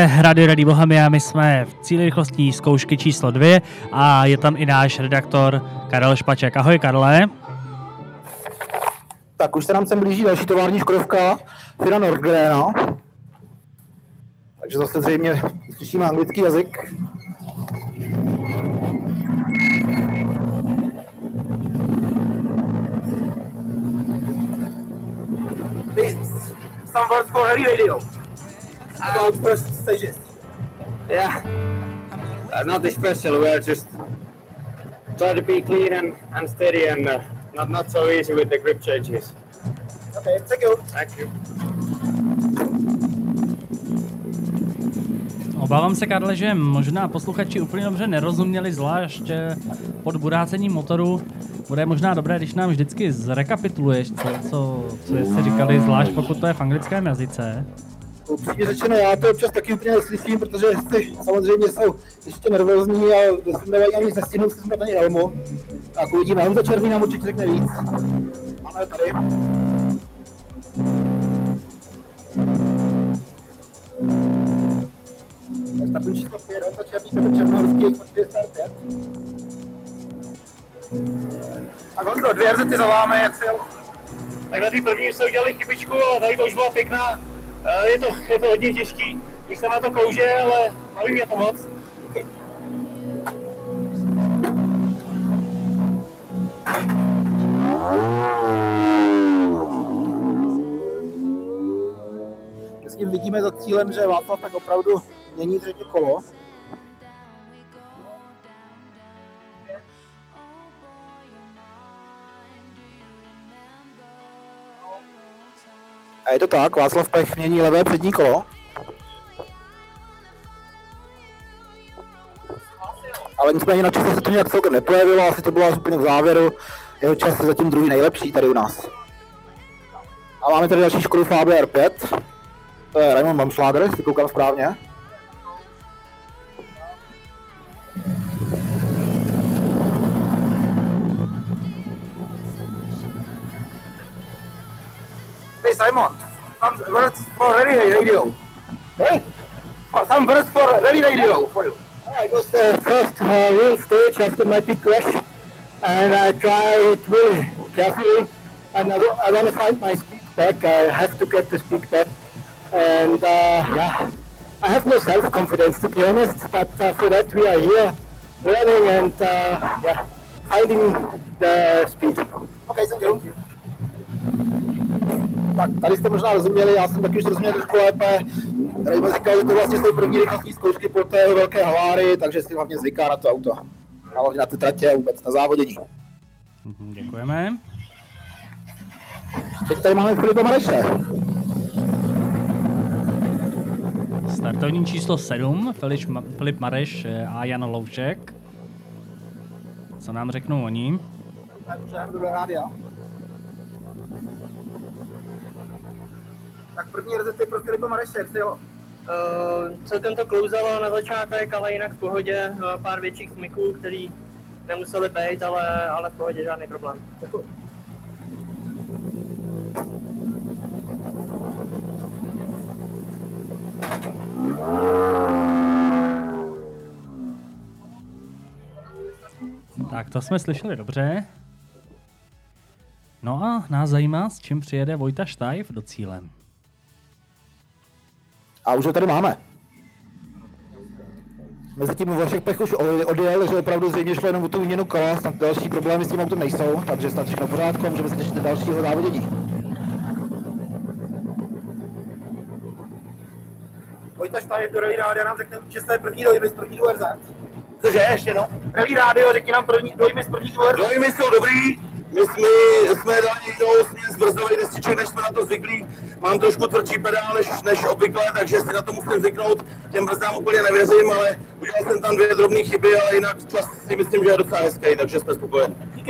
Posloucháte Radio Ready Bohemia, my jsme v cíli rychlostní zkoušky číslo 2 a je tam i náš redaktor Karel Špaček. Ahoj Karle. Tak už se nám sem blíží další tovární Škodovka Fira Nordgrena. Takže zase zřejmě slyšíme anglický jazyk. Some words for heavy radio. About first stages. Yeah, nothing special. We're just try to be clean and steady and not so easy with the grip changes. Okay, thank you. Thank you. Obávám se, Karle, že možná posluchači úplně dobře nerozuměli, zvlášť pod burácením motoru. Bude možná dobré, když nám vždycky zrekapituluješ, co jste říkali, zvlášť pokud to je v anglickém jazyce. Upřímně řečeno, já to občas taky úplně neslyším, protože si samozřejmě jsou ještě nervózní a nevají ani zestihnout, jsem tam ani helmu. Tak uvidíme, Honza Černý nám určitě řekne víc. Máme tady. Startní číslo 5, Honza Černý, Petr Černohorský, Petr start 5. Tak Honzo, 2 RZty za vámi, jak si jel? Tak na té první jsme udělali chybičku, ale tady to už byla pěkná. Je to hodně těžký, když se na to klouže, ale baví mě to moc. S tím vidíme za cílem, že Václav tak opravdu mění třetí kolo. A je to tak, Václav Pech mění levé přední kolo. Ale nicméně na čase se to nějak celkem neprojevilo, asi to bylo úplně v závěru. Jeho čas je zatím druhý nejlepší tady u nás. A máme tady další Škodu Fabia R5. To je Raimund Bamschlager, jestli koukám správně. Hey Simon, some words for Ready Radio. Hey? Some words for Ready Radio for you. I was the first real stage after my big crash, and I try it really carefully, and I want to find my speed back. I have to get the speed back, and yeah, I have no self-confidence to be honest, but for that we are here learning and yeah, finding the speed. Okay, thank you. Tak, tady jste možná rozuměli, já jsem taky už rozuměl trošku lépe. Tady mi říkal, že to vlastně jsou první rychlostní zkoušky po té velké havárii, takže si hlavně zvyká na to auto. A hlavně na ty tratě a vůbec na závodění. Děkujeme. Teď tady máme Filipa Mareše. Startovní číslo 7, Filip Mareš a Jan Loušek. Co nám řeknou oni? Tak první rezety pro Filipa Mareše, jak jsi jelo? Celkem to klouzalo na začátek, ale jinak v pohodě. Pár větších smyků, který nemuseli být, ale v pohodě, žádný problém. Děkuji. Tak to jsme slyšeli dobře. No a nás zajímá, s čím přijede Vojta Štajf do cíle. A už ho tady máme. Mezitím Vašek Pech už odjel, že opravdu zřejmě šlo jenom o tu výměnu kola, snad další problémy s tím autem nejsou, takže snad všechno v pořádku a můžeme se těšit do dalšího závodění. Vojta Štajf do Rally Rádia nám řekne, že jste první dojmy z první RZ. Cože, ještě no? Rally Rádio, řekni nám dojmy z první RZ. Dojmy jsou dobrý, my jsme dali jinou směs brzdovej destiček, než jsme na to zvyklí. Mám trošku tvrdší pedál než obvykle, takže si na to musím zvyknout. Těm brzdám úplně nevěřím, ale udělal jsem tam 2 drobné chyby, ale jinak čas si myslím, že je docela hezký, takže jsme spokojeni. Díky.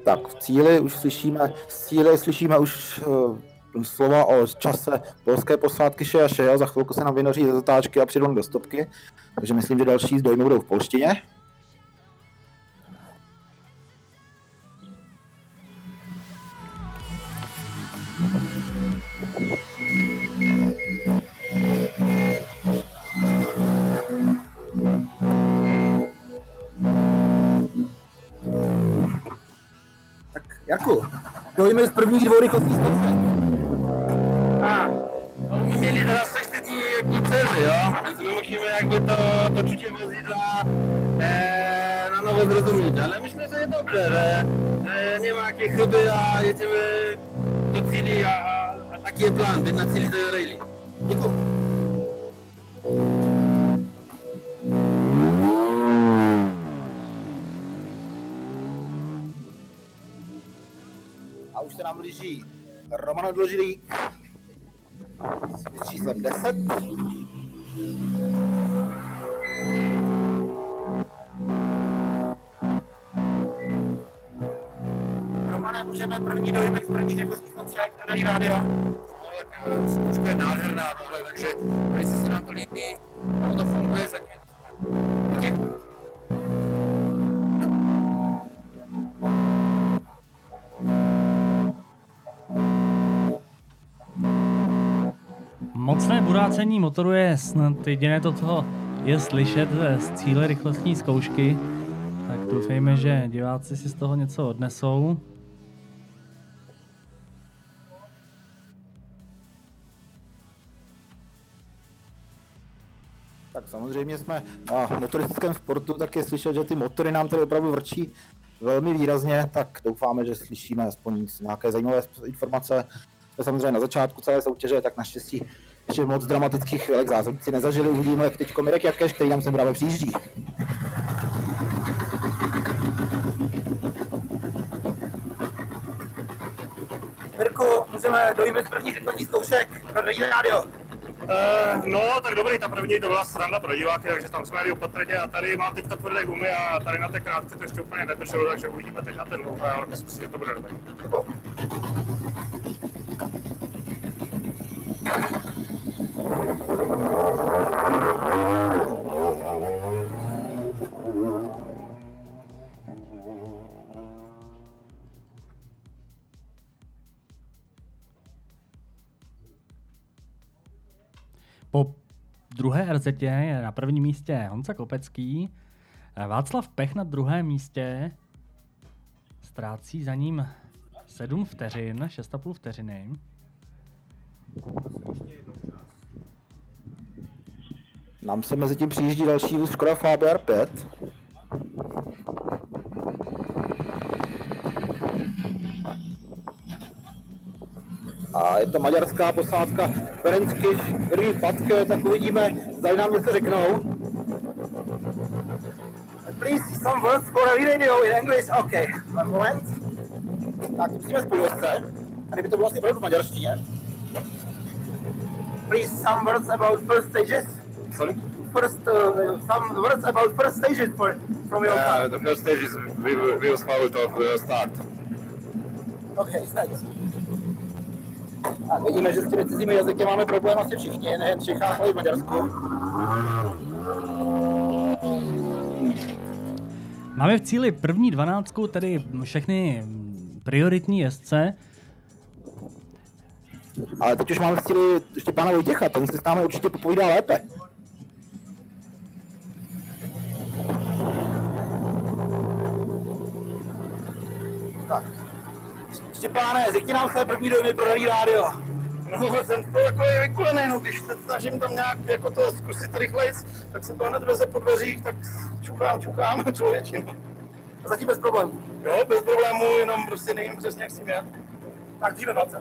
Tak v cíli už slyšíme už slova o čase polské posádky Šeja. Za chvilku se nám vynoří ze zatáčky a přijdou do stopky, takže myslím, že další dojmy budou v polštině. Jarku, dojme z prvních dvou rychlostních stopek. Oni měli teda seštětí ceny, jo? Mimochodem, jak by to určitě vozidla na novo zrozumět, ale myslím, že je dobře, že nemá jaký chyby a jedeme do cíli a taky je plán, být na cíli do rally. Děkuji. A už se nám blíží Roman Odložilík s číslem 10. Romane, můžeme první dojmy z první rychlostní stopek na Rally Radio. Zkouška je nádherná tohle, takže jestli se nám to líbí, to funguje zatím. Děkuji. Mocné burácení motoru je snad jediné to, co je slyšet z cíle rychlostní zkoušky. Tak doufejme, že diváci si z toho něco odnesou. Tak samozřejmě jsme na motoristickém sportu, tak je slyšet, že ty motory nám tady opravdu vrčí velmi výrazně, tak doufáme, že slyšíme aspoň nějaké zajímavé informace. To je samozřejmě na začátku celé soutěže, tak naštěstí ještě moc dramatických chvílek závodníci nezažili. Uvidíme, jak teď Mirek Jakeš, který nám sem právě přijíždí. Mirku, můžeme dojít z prvních rychlostních zkoušek pro Rally Radio. No, tak dobrý, ta první to byla sranda pro diváky, takže tam jsme jeli opatrně a tady mám teďka tvrdé gumy a tady na té krátce to ještě úplně nedrželo, takže uvidíme teď na ten dlouhé, ale myslím si, že to bude dobrý. Po druhé RZ je na prvním místě Honza Kopecký, Václav Pech na druhém místě, ztrácí za ním 7 vteřin, 6,5 vteřiny. Nám se mezi tím přijíždí další vůz Škoda Fabia R5. A je to maďarská posádka Ferenckiš, Rý Patke, tak uvidíme, zda nám něco řeknou. Please, some words for a radio in English. Okay, one moment. Tak musíme spoluvozce, a kdyby to bylo vlastně opravdu v maďarštině. Please, some words about first stages. Sorry? Some words about first stages from your car. The first stage is we was out of start. Okay, thanks. A vidíme, že s těmi cizími jazyky máme problém asi všichni, nejen v Čechách, ale i v Maďarsku. Máme v cíli první 12, tedy všechny prioritní jezdce. Ale teď už máme v cíli Štěpána Vojtěcha, ten si s námi určitě popovídá lépe. Tak. Štěpáne, řekni nám své první dojmy pro Rally Radio. No, jsem to jako je vykulený, no, když se snažím tam nějak jako to zkusit rychlejc, tak se to hned veze po dveřích, tak čukám člověčinu. A zatím bez problémů. Jo, bez problémů, jenom prostě nevím přesně, jak si měl. Tak dříve 20.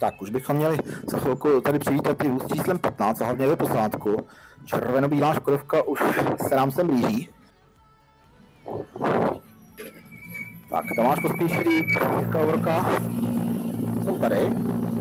Tak, už bychom měli za chvilku tady přivítat ty s číslem 15 a hlavně ve posádku. Červeno-bílá Škodovka už se nám sem blíží. Tak, Tomáš Pospíšilík, Jirka Ovorka jsou tady.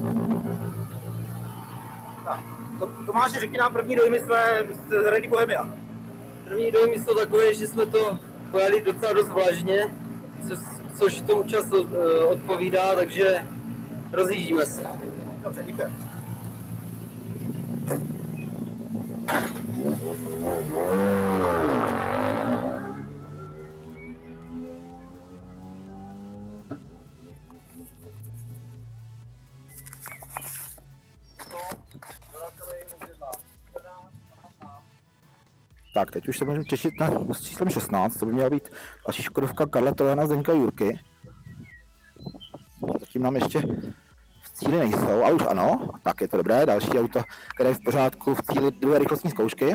Tak, Tomáši, řekni nám první dojmy své z Rally Bohemia. První dojmy jsou takové, že jsme to pojeli docela dost vlažně, což tomu čas odpovídá, takže rozjíždíme se. Dobře, díky. Tak, teď už se můžeme těšit na s číslem 16, to by měla být další Škodovka Karla Tojana, Zdeňka Jurky. Zatím nám ještě v cíli nejsou, ale už ano, tak je to dobré, další auto, které je v pořádku v cíli druhé rychlostní zkoušky.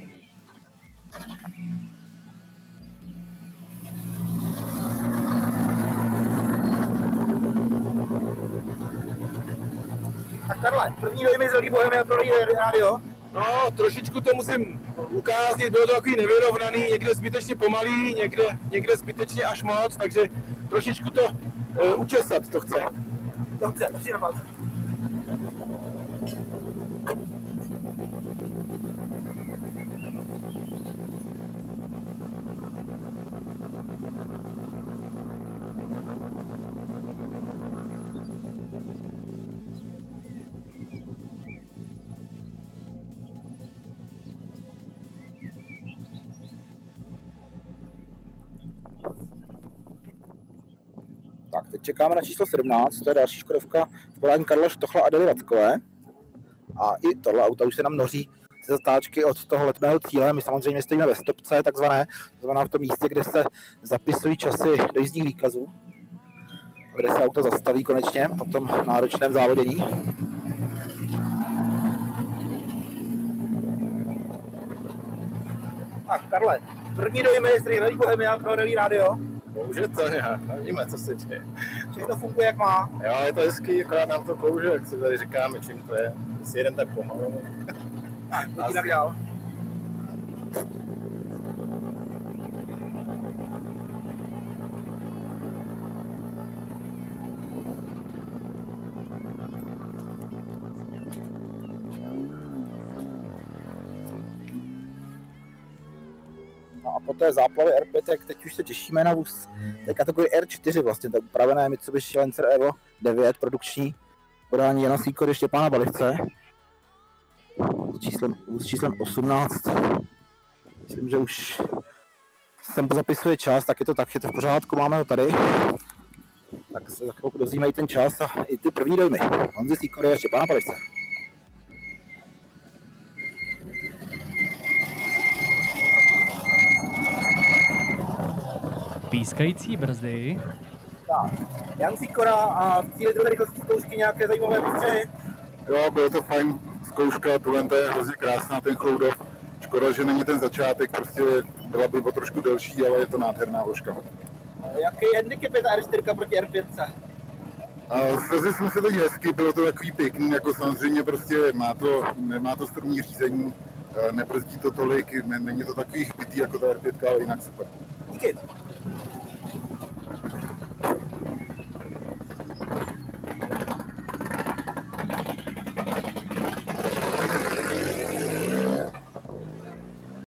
Tak Karle, první dojmy z Rally Bohemia pro rádio. No, trošičku to musím ukázat, bylo to takový nevyrovnaný, někde zbytečně pomalý, někde zbytečně až moc, takže trošičku to učesat to chce. Dobře, drží na palce. Tak, teď čekáme na číslo 17, to je další Škodovka v podání Karla Štochla a Adely Vackové. A i tohle auto už se nám noří ze zatáčky od toho letného cíle. My samozřejmě stojíme ve stopce, takzvané, to znamená v tom místě, kde se zapisují časy do jízdních výkazů, kde se auto zastaví konečně po tom náročném závodění. Tak Karle, první dojmy z Rally Bohemia pro Rally Radio. Klouže to nějak, nevíme, co se děje. Všechno funguje jak má. Jo, je to hezký, akorát nám to klouže, jak si tady říkáme, čím to je. Jestli jeden tak pomalu. Tak, tak dál. No a po té záplavě R5, tak teď už se těšíme na vůz té kategorie R4 vlastně, tak upravené Mitsubishi Lancer Evo 9 produkční podání Jana Sýkory, Štěpána Balivce s číslem 18. Myslím, že už sem zapisuje čas, tak je to v pořádku, máme ho tady. Tak se za chvilku dozvíme i ten čas a i ty první dojmy. Honzy Sýkory a Štěpána Balivce. Pískající brzdy. Tak, Jan Sýkora a v cíli druhé rychlostní zkoušky nějaké zajímavé postřehy. Jo, bylo to fajn zkouška, tohle je hrozně krásná, ten Chloudov. Škoda, že není ten začátek, prostě byla by o trošku delší, ale je to nádherná vložka. Jaký handicap je ta R4 proti R5? Svezli jsme se teď hezky, bylo to takový pěkný, jako samozřejmě prostě nemá to strmý řízení, nebrzdí to tolik, není to takový chbitý jako ta R5, ale jinak super. Díky.